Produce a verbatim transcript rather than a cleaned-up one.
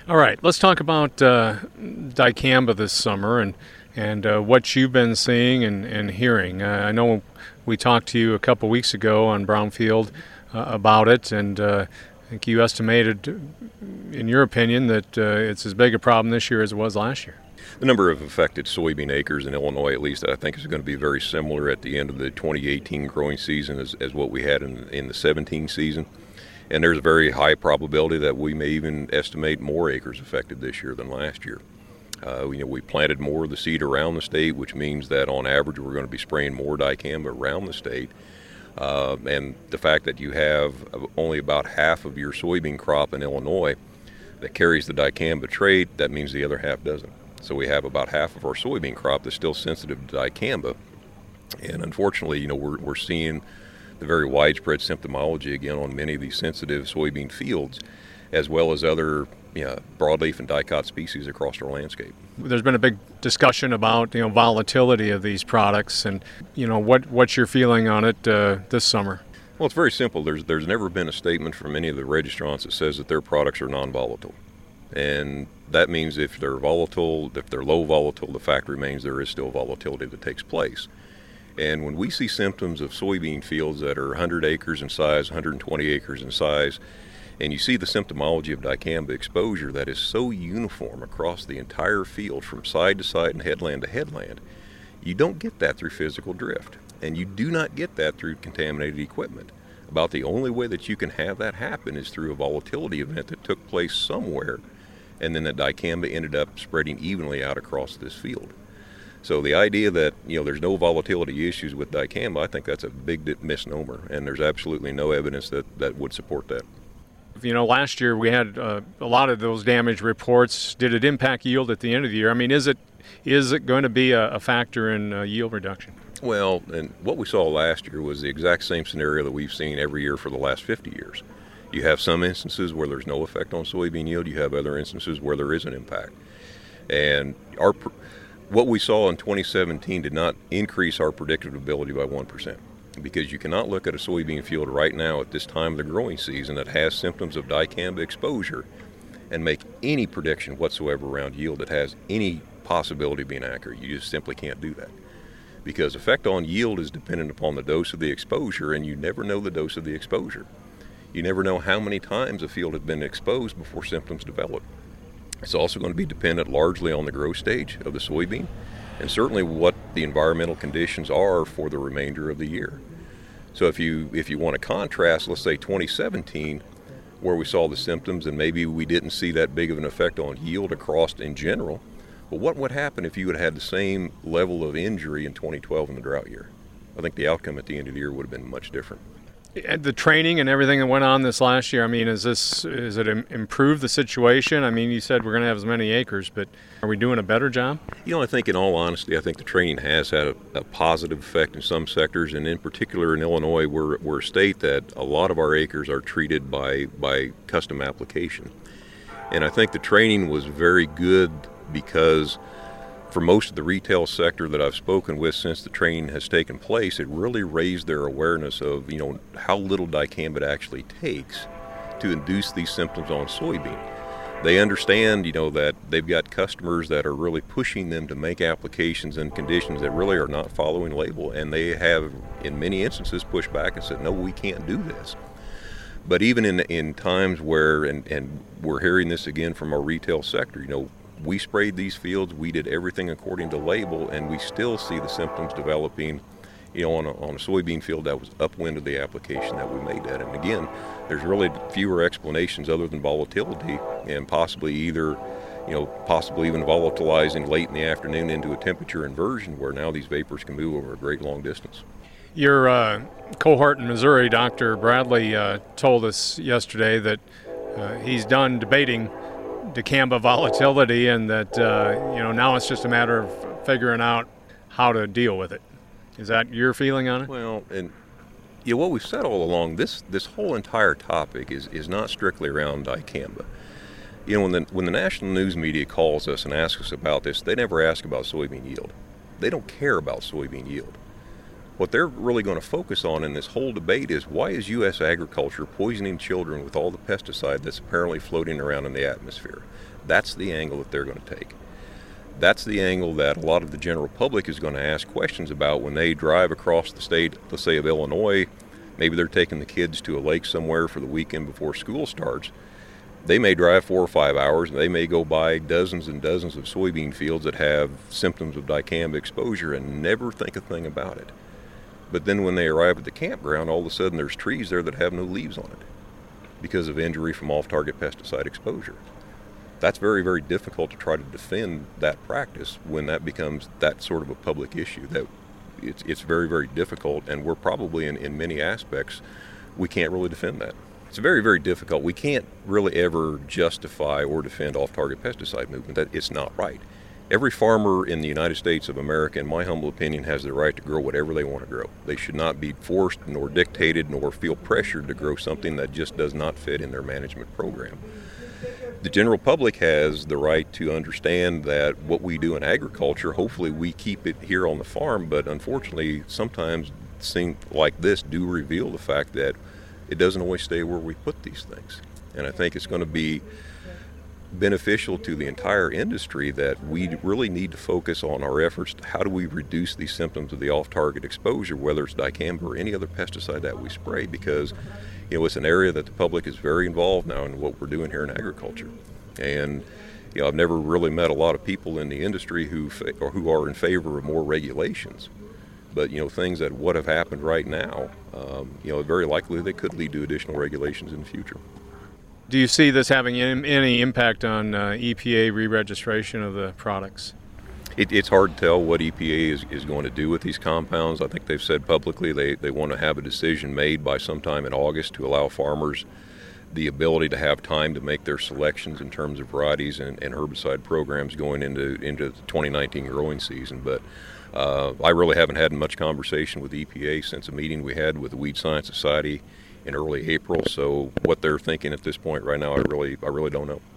All right, let's talk about uh, dicamba this summer and and uh, what you've been seeing and, and hearing. Uh, I know we talked to you a couple weeks ago on Brownfield uh, about it, and uh, I think you estimated, in your opinion, that uh, it's as big a problem this year as it was last year. The number of affected soybean acres in Illinois, at least, I think is going to be very similar at the end of the twenty eighteen growing season as, as what we had in, in the seventeen season. And there's a very high probability that we may even estimate more acres affected this year than last year. Uh, you know, we planted more of the seed around the state, which means that on average we're going to be spraying more dicamba around the state. Uh, and the fact that you have only about half of your soybean crop in Illinois that carries the dicamba trait, that means the other half doesn't. So we have about half of our soybean crop that's still sensitive to dicamba. And unfortunately, you know, we're, we're seeing the very widespread symptomology again on many of these sensitive soybean fields, as well as other you know, broadleaf and dicot species across our landscape. There's been a big discussion about you know volatility of these products, and you know what what's your feeling on it uh, this summer? Well, it's very simple. There's there's never been a statement from any of the registrants that says that their products are non-volatile, and that means if they're volatile, if they're low volatile, the fact remains there is still volatility that takes place. And when we see symptoms of soybean fields that are one hundred acres in size, one hundred twenty acres in size, and you see the symptomology of dicamba exposure that is so uniform across the entire field from side to side and headland to headland, you don't get that through physical drift. And you do not get that through contaminated equipment. About the only way that you can have that happen is through a volatility event that took place somewhere, and then that dicamba ended up spreading evenly out across this field. So the idea that you know there's no volatility issues with dicamba, I think that's a big misnomer, and there's absolutely no evidence that, that would support that. You know, last year we had uh, a lot of those damage reports. Did it impact yield at the end of the year? I mean, is it is it going to be a, a factor in uh, yield reduction? Well, and what we saw last year was the exact same scenario that we've seen every year for the last fifty years. You have some instances where there's no effect on soybean yield. You have other instances where there is an impact. And our what we saw in twenty seventeen did not increase our predictability by one percent. Because you cannot look at a soybean field right now at this time of the growing season that has symptoms of dicamba exposure and make any prediction whatsoever around yield that has any possibility of being accurate. You just simply can't do that. Because effect on yield is dependent upon the dose of the exposure, and you never know the dose of the exposure. You never know how many times a field has been exposed before symptoms develop. It's also going to be dependent largely on the growth stage of the soybean, and certainly what the environmental conditions are for the remainder of the year. So if you if you want to contrast, let's say twenty seventeen, where we saw the symptoms and maybe we didn't see that big of an effect on yield across in general, but what would happen if you would have had the same level of injury in twenty twelve in the drought year? I think the outcome at the end of the year would have been much different. And the training and everything that went on this last year, I mean, is this is it improved the situation? I mean, you said we're going to have as many acres, but are we doing a better job? You know, I think in all honesty, I think the training has had a, a positive effect in some sectors, and in particular in Illinois, we're, we're a state that a lot of our acres are treated by, by custom application. And I think the training was very good because for most of the retail sector that I've spoken with since the training has taken place, it really raised their awareness of, you know, how little dicamba it actually takes to induce these symptoms on soybean. They understand, you know, that they've got customers that are really pushing them to make applications in conditions that really are not following label, and they have, in many instances, pushed back and said, no, we can't do this. But even in in times where, and, and we're hearing this again from our retail sector, you know, we sprayed these fields, we did everything according to label, and we still see the symptoms developing, you know, on a, on a soybean field that was upwind of the application that we made that. And again, there's really fewer explanations other than volatility and possibly either, you know, possibly even volatilizing late in the afternoon into a temperature inversion where now these vapors can move over a great long distance. Your uh, cohort in Missouri, Doctor Bradley, uh, told us yesterday that uh, he's done debating dicamba volatility, and that uh, you know now it's just a matter of figuring out how to deal with it. Is that your feeling on it? Well, and yeah, what we've said all along, this this whole entire topic is is not strictly around dicamba. You know, when the when the national news media calls us and asks us about this, they never ask about soybean yield. They don't care about soybean yield. What they're really going to focus on in this whole debate is, why is U S agriculture poisoning children with all the pesticide that's apparently floating around in the atmosphere? That's the angle that they're going to take. That's the angle that a lot of the general public is going to ask questions about when they drive across the state, let's say of Illinois. Maybe they're taking the kids to a lake somewhere for the weekend before school starts. They may drive four or five hours, and they may go by dozens and dozens of soybean fields that have symptoms of dicamba exposure and never think a thing about it. But then when they arrive at the campground, all of a sudden there's trees there that have no leaves on it because of injury from off-target pesticide exposure. That's very, very difficult to try to defend that practice when that becomes that sort of a public issue. That it's, it's very, very difficult, and we're probably in, in many aspects, we can't really defend that. It's very, very difficult. We can't really ever justify or defend off-target pesticide movement. That it's not right. Every farmer in the United States of America, in my humble opinion, has the right to grow whatever they want to grow. They should not be forced nor dictated nor feel pressured to grow something that just does not fit in their management program. The general public has the right to understand that what we do in agriculture, hopefully we keep it here on the farm, but unfortunately sometimes things like this do reveal the fact that it doesn't always stay where we put these things. And I think it's going to be beneficial to the entire industry that we really need to focus on our efforts to how do we reduce these symptoms of the off-target exposure, whether it's dicamba or any other pesticide that we spray, because you know it's an area that the public is very involved now in what we're doing here in agriculture. And you know I've never really met a lot of people in the industry who fa- or who are in favor of more regulations, but you know things that what have happened right now, um, you know very likely they could lead to additional regulations in the future. Do you see this having any impact on uh, E P A re-registration of the products? It, it's hard to tell what E P A is, is going to do with these compounds. I think they've said publicly they, they want to have a decision made by sometime in August to allow farmers the ability to have time to make their selections in terms of varieties and, and herbicide programs going into, into the twenty nineteen growing season. But uh, I really haven't had much conversation with E P A since a meeting we had with the Weed Science Society in early April, so what they're thinking at this point right now, I really, I really don't know.